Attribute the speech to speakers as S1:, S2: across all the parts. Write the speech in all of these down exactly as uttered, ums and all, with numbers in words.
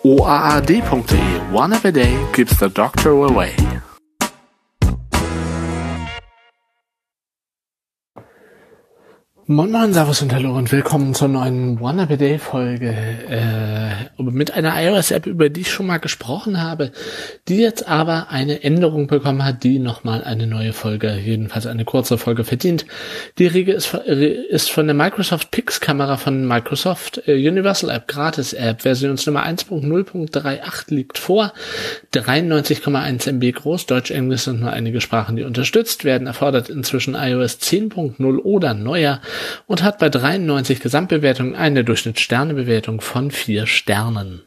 S1: o a a d punkt d e. One app a day keeps the doctor away. Moin Moin, Servus und Hallo und willkommen zur neuen One App a Day Folge äh, mit einer iOS-App, über die ich schon mal gesprochen habe, die jetzt aber eine Änderung bekommen hat, die nochmal eine neue Folge, jedenfalls eine kurze Folge verdient. Die Regel ist, ist von der Microsoft Pix-Kamera von Microsoft äh, Universal App, Gratis-App, Versionsnummer eins Punkt null Punkt achtunddreißig liegt vor, dreiundneunzig Komma eins Megabyte groß, Deutsch, Englisch sind nur einige Sprachen, die unterstützt werden, erfordert inzwischen iOS zehn Punkt null oder neuer und hat bei dreiundneunzig Gesamtbewertungen eine Durchschnittssternebewertung von vier Sternen.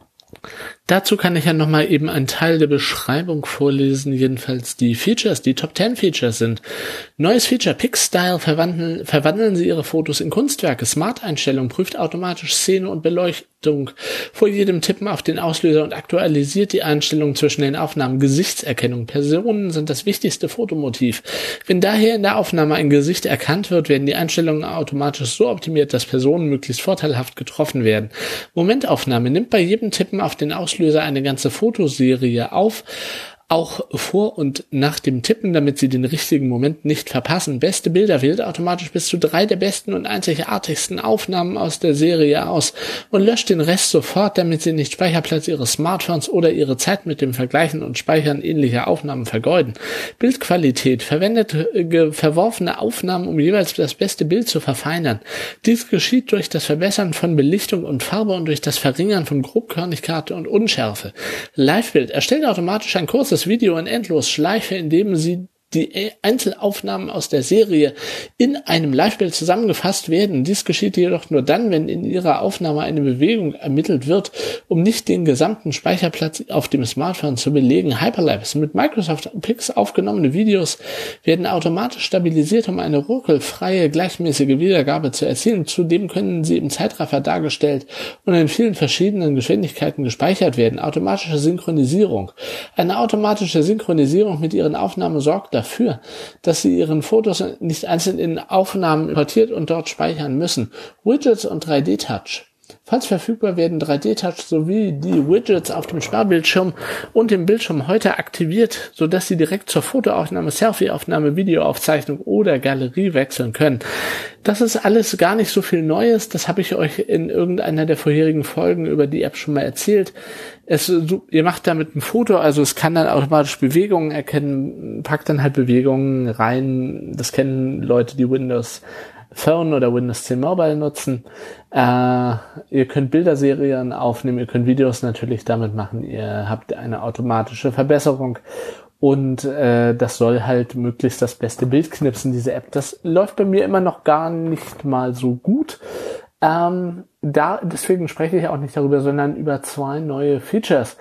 S1: Dazu kann ich ja nochmal eben einen Teil der Beschreibung vorlesen, jedenfalls die Features, die Top zehn Features sind. Neues Feature, PixStyle, verwandeln, verwandeln Sie Ihre Fotos in Kunstwerke. Smart-Einstellung, prüft automatisch Szene und Beleuchtung vor jedem Tippen auf den Auslöser und aktualisiert die Einstellungen zwischen den Aufnahmen. Gesichtserkennung, Personen sind das wichtigste Fotomotiv. Wenn daher in der Aufnahme ein Gesicht erkannt wird, werden die Einstellungen automatisch so optimiert, dass Personen möglichst vorteilhaft getroffen werden. Momentaufnahme, nimmt bei jedem Tippen auf den Auslöser eine ganze Fotoserie auf, auch vor und nach dem Tippen, damit Sie den richtigen Moment nicht verpassen. Beste Bilder wählt automatisch bis zu drei der besten und einzigartigsten Aufnahmen aus der Serie aus und löscht den Rest sofort, damit Sie nicht Speicherplatz Ihres Smartphones oder Ihre Zeit mit dem Vergleichen und Speichern ähnlicher Aufnahmen vergeuden. Bildqualität, verwendet äh, verworfene Aufnahmen, um jeweils das beste Bild zu verfeinern. Dies geschieht durch das Verbessern von Belichtung und Farbe und durch das Verringern von Grobkörnigkeit und Unschärfe. Livebild, erstellt automatisch ein kurzes Video in Endlosschleife, in dem Sie die Einzelaufnahmen aus der Serie in einem Livebild zusammengefasst werden. Dies geschieht jedoch nur dann, wenn in Ihrer Aufnahme eine Bewegung ermittelt wird, um nicht den gesamten Speicherplatz auf dem Smartphone zu belegen. Hyperlapse. Mit Microsoft Pix aufgenommene Videos werden automatisch stabilisiert, um eine ruckelfreie, gleichmäßige Wiedergabe zu erzielen. Zudem können sie im Zeitraffer dargestellt und in vielen verschiedenen Geschwindigkeiten gespeichert werden. Automatische Synchronisierung. Eine automatische Synchronisierung mit Ihren Aufnahmen sorgt dafür, dafür, dass Sie Ihren Fotos nicht einzeln in Aufnahmen importiert und dort speichern müssen. Widgets und drei D Touch. Falls verfügbar werden drei D Touch sowie die Widgets auf dem Sperrbildschirm und dem Bildschirm heute aktiviert, sodass Sie direkt zur Fotoaufnahme, Selfieaufnahme, Videoaufzeichnung oder Galerie wechseln können. Das ist alles gar nicht so viel Neues, das habe ich euch in irgendeiner der vorherigen Folgen über die App schon mal erzählt. Es, ihr macht damit ein Foto, also es kann dann automatisch Bewegungen erkennen, packt dann halt Bewegungen rein, das kennen Leute, die Windows Phone oder Windows zehn Mobile nutzen. Äh, ihr könnt Bilderserien aufnehmen, ihr könnt Videos natürlich damit machen, ihr habt eine automatische Verbesserung und äh, das soll halt möglichst das beste Bild knipsen, diese App. Das läuft bei mir immer noch gar nicht mal so gut. Ähm, da deswegen spreche ich auch nicht darüber, sondern über zwei neue Features.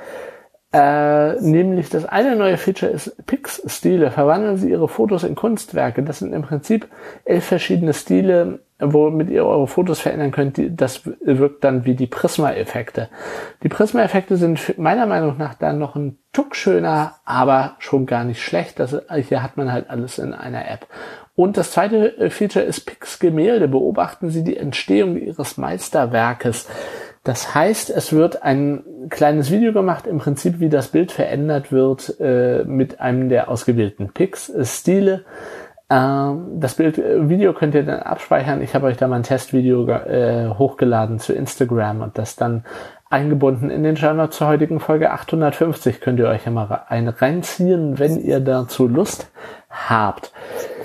S1: Äh, nämlich das eine neue Feature ist Pix-Stile. Verwandeln Sie Ihre Fotos in Kunstwerke. Das sind im Prinzip elf verschiedene Stile, womit ihr eure Fotos verändern könnt. Das wirkt dann wie die Prisma-Effekte. Die Prisma-Effekte sind meiner Meinung nach dann noch ein Tuck schöner, aber schon gar nicht schlecht. Das, hier hat man halt alles in einer App. Und das zweite Feature ist Pix-Gemälde. Beobachten Sie die Entstehung Ihres Meisterwerkes. Das heißt, es wird ein kleines Video gemacht, im Prinzip wie das Bild verändert wird äh, mit einem der ausgewählten Pix-Stile. Ähm, das Bild, äh, Video könnt ihr dann abspeichern. Ich habe euch da mal ein Testvideo äh, hochgeladen zu Instagram und das dann eingebunden in den Shownotes zur heutigen Folge achthundertfünfzig. Könnt ihr euch ja mal ein reinziehen, wenn ihr dazu Lust habt.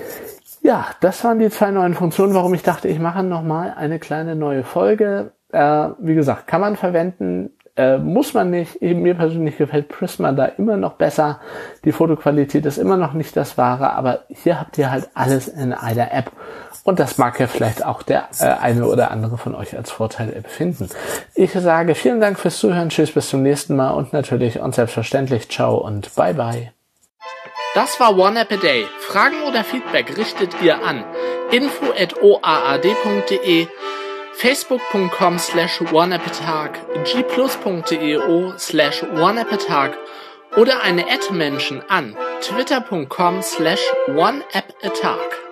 S1: Ja, das waren die zwei neuen Funktionen, warum ich dachte, ich mache nochmal eine kleine neue Folge. Äh, wie gesagt, kann man verwenden, äh, muss man nicht. Eben mir persönlich gefällt Prisma da immer noch besser. Die Fotoqualität ist immer noch nicht das Wahre, aber hier habt ihr halt alles in einer App. Und das mag ja vielleicht auch der äh, eine oder andere von euch als Vorteil empfinden. Ich sage vielen Dank fürs Zuhören, tschüss, bis zum nächsten Mal und natürlich und selbstverständlich ciao und bye bye. Das war One App a Day. Fragen oder Feedback richtet ihr an info at o a a d punkt d e, facebook punkt com slash oneappatag, g plus punkt d e o slash oneappatag oder eine Ad-Menschen an twitter punkt com slash oneappatag.